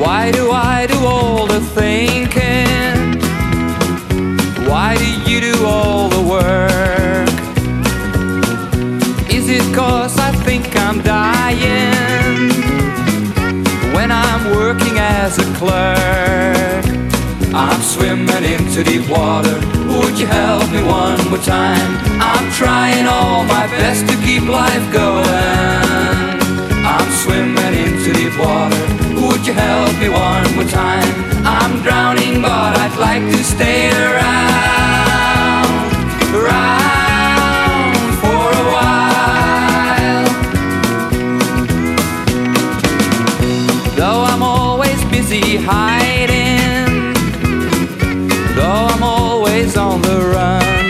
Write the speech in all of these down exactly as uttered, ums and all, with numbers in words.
Why do I do all the thinking? Why do you do all the work? Is it 'cause I think I'm dying when I'm working as a clerk? I'm swimming into deep water. Would you help me one more time? I'm trying all my best to keep life going. I'm swimming into deep water. Would you help me one more time? I'm drowning, but I'd like to stay around, around for a while. Though I'm always busy hiding, though I'm always on the run,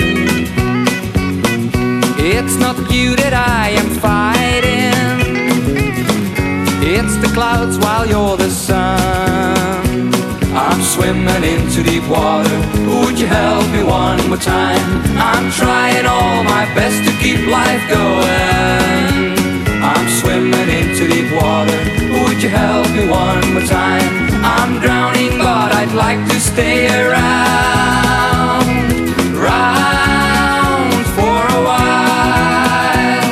it's not you that I am fighting, it's the clouds while you're the sun. I'm swimming into deep water. Would you help me one more time? I'm trying all my best to keep life going. I'm swimming into deep water. Would you help me one more time? I'm drowning, but I'd like to stay around, around for a while.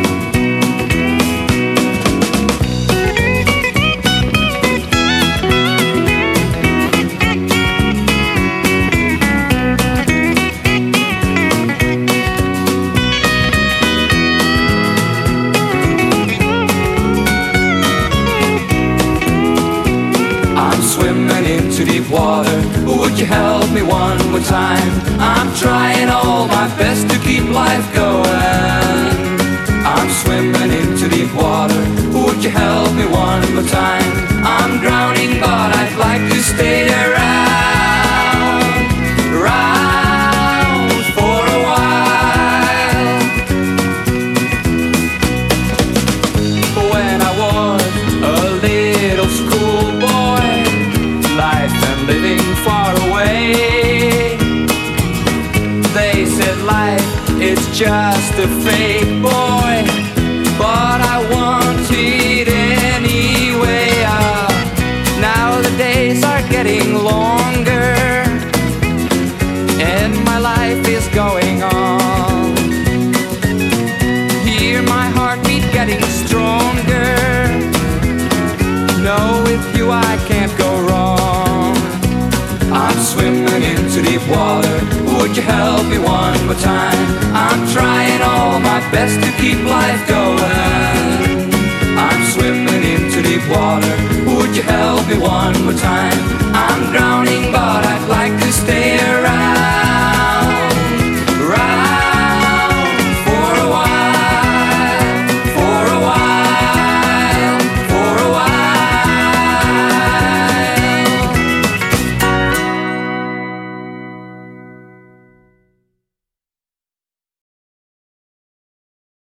Swimming into deep water. Would you help me one more time? I'm trying all my best to keep life going. I'm swimming into deep water. Would you help me one more time? I'm drowning, but I'd like to stay around, around for a while. When I was a little schoolboy, life and living far away, they said life is just a fake, boy, but I want it anyway. uh, Now the days are getting longer and my life is going on. Hear my heartbeat getting stronger. No, with you I can't go wrong. I'm swimming into deep water. Would you help me one more time? I'm trying all my best to keep life going. I'm swimming into deep water. Would you help me one more time?